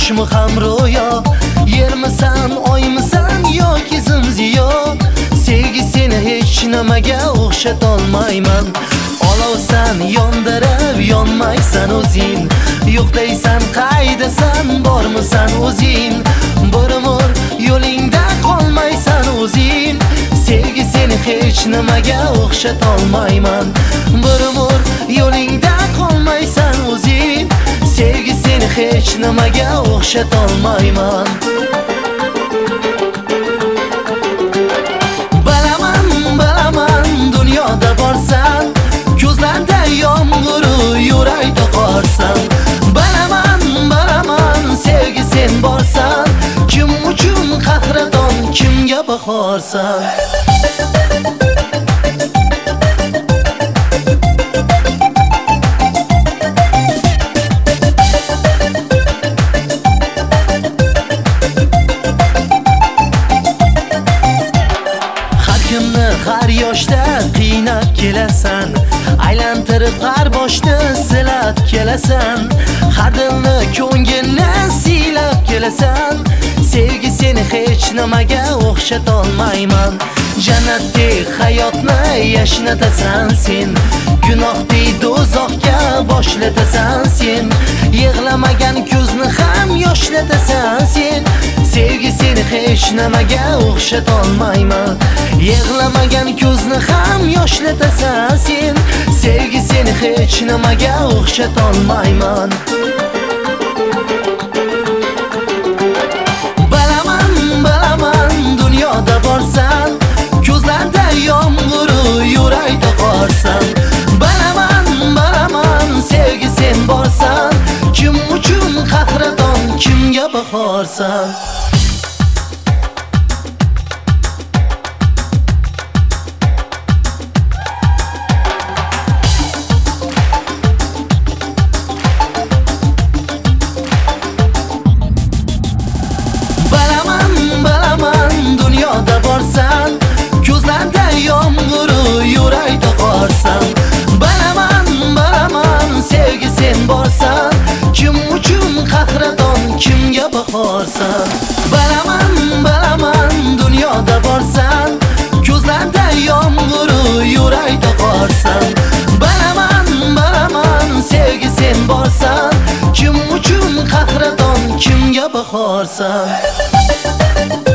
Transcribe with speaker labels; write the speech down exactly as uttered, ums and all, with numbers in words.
Speaker 1: tushmi ham ro'yo, yermisan oymisan yoki zimziyo, sevgi seni hech nimaga o'xshatolmayman. Olovsan yondirib yonmaysan o'zing, yo'qdaysan qaydasan bormisan o'zing, bir umr yo'lingda qolmaysan o'zing, sevgi seni hech nimaga o'xshatolmayman. Bir umr yo'lingda qolmaysan o'zing, sevgi seni hech nimaga o'xshatolmayman. Bilaman, bilaman dunyoda borsan, ko'zlarda yomg'ir yurakda qorsan. Bilaman, bilaman sevgi sen borsan, kim uchun qahraton, kimga bahorsan. Har yoshda qiynab kelasan, aylantirib har boshda silab kelasan, har dilni ko'ngilni siylab kelasan, sevgi seni hech nimaga o'xshatolmayman. Jannatdek hayotni yashnatasan sen, gunohdek do'zaxga boshlatasan sen, yig'lamagan ko'zni ham yoshlatasan sen, sevgi seni hech nimaga o'xshatolmayman. Yig'lamagan ko'zni ham yoshlatasan sen, sevgi seni hech nimaga o'xshatolmayman. Bilaman, bilaman dunyoda borsan, ko'zlarda yomg'ir yurakda qorsan. Bilaman, bilaman sevgi sen borsan, kim uchun qahraton, kimga bahorsan. Dunyoda borsan, ko'zlarda yomg'ir yurakda qorsan. Bilaman, bilaman sevgi sen borsan, kim uchun qahraton, kimga bahorsan. Bilaman, bilaman dunyoda borsan, ko'zlarda yomg'ir yurakda qorsan. Bilaman, bilaman sevgi sen borsan, kim uchun qahraton, kimga bahorsan.